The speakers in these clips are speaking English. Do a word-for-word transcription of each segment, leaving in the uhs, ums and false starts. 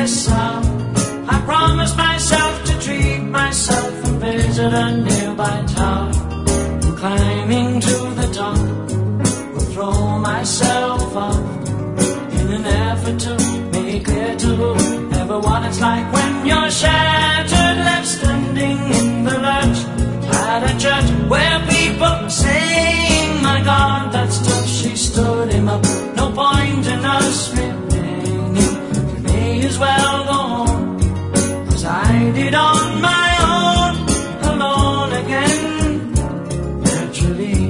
myself. I promised myself to treat myself and visit a nearby tower. Climbing to the top, will throw myself off in an effort to make clear to whoever what it's like when you're shattered, left standing in the lurch at a church where people are saying, my God, that's tough. She stood him up. No point in us remaining. We may as well go on, 'cause I did on my own, alone again. Naturally,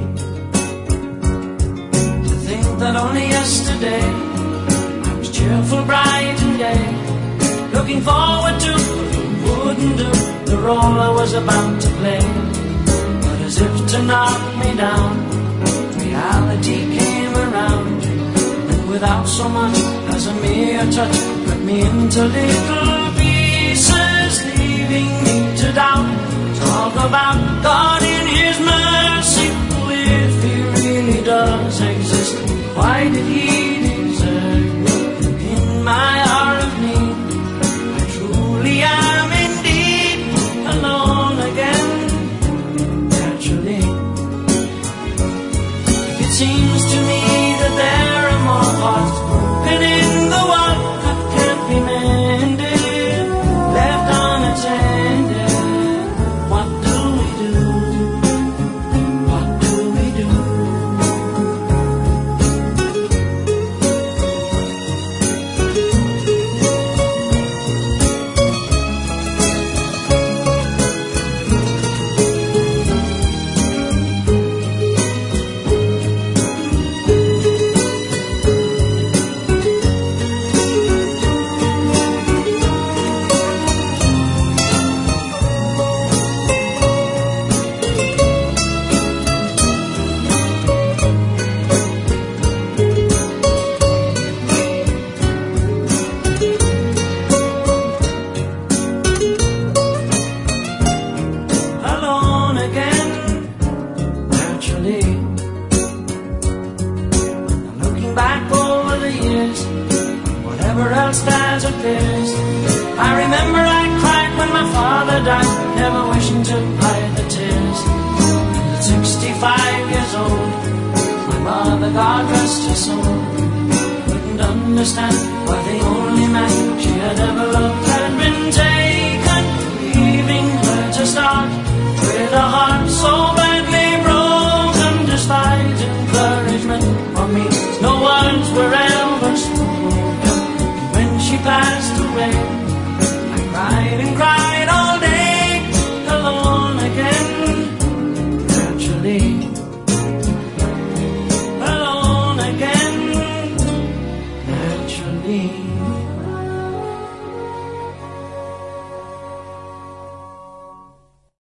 to think that only yesterday I was cheerful, bright and gay, looking forward to wouldn't do the role I was about to play. But as if to knock me down, reality came around, and without so much as a mere touch, cut me into little pieces, leaving me to doubt. Talk about God in His mercy, if He really does exist, why did He desert me in my hour of need? I truly am indeed alone again. Naturally, it seems to me that there are more hearts broken in the world that can't be mended, left unattended. What do we do? What do we do? Alone again, naturally. I'm looking back over the years, whatever else that appears. I remember I cried when my father died, never wishing to hide the tears. And at sixty-five years old, my mother, God rest her soul, couldn't understand why the only man she had ever loved had been taken, leaving her to start with a heart so badly broken. Despite encouragement from me, no words were ever spoken. When she passed away, I cried and cried all day, alone again. Naturally, alone again. Naturally.